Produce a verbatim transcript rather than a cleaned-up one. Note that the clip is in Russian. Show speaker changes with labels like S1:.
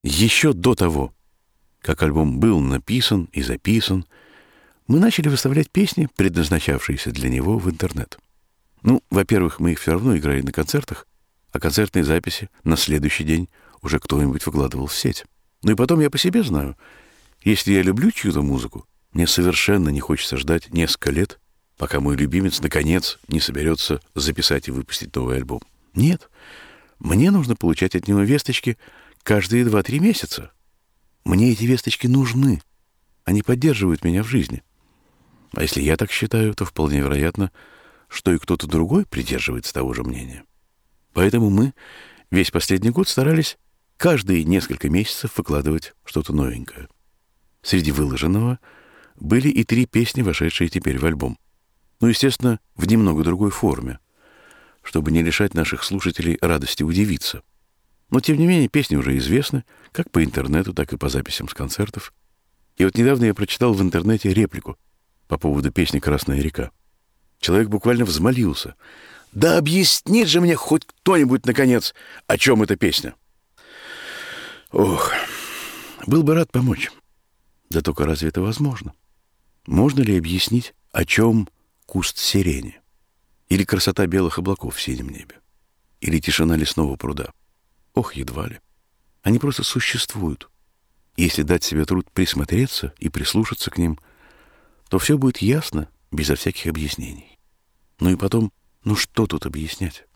S1: Еще до того, как альбом был написан и записан, мы начали выставлять песни, предназначавшиеся для него, в интернет. Ну, во-первых, мы их все равно играли на концертах, а концертные записи на следующий день уже кто-нибудь выкладывал в сеть. Ну и потом я по себе знаю, если я люблю чью-то музыку, мне совершенно не хочется ждать несколько лет, пока мой любимец, наконец, не соберется записать и выпустить новый альбом. Нет, мне нужно получать от него весточки каждые два-три месяца. Мне эти весточки нужны. Они поддерживают меня в жизни. А если я так считаю, то вполне вероятно, что и кто-то другой придерживается того же мнения. Поэтому мы весь последний год старались каждые несколько месяцев выкладывать что-то новенькое. Среди выложенного были и три песни, вошедшие теперь в альбом. Ну, естественно, в немного другой форме, чтобы не лишать наших слушателей радости удивиться. Но, тем не менее, песни уже известны, как по интернету, так и по записям с концертов. И вот недавно я прочитал в интернете реплику по поводу песни «Красная река». Человек буквально взмолился: «Да объяснит же мне хоть кто-нибудь, наконец, о чем эта песня!» Ох, был бы рад помочь. Да только разве это возможно? Можно ли объяснить, о чем куст сирени? Или красота белых облаков в синем небе? Или тишина лесного пруда? Ох, едва ли. Они просто существуют. Если дать себе труд присмотреться и прислушаться к ним, то все будет ясно, безо всяких объяснений. Ну и потом, ну что тут объяснять?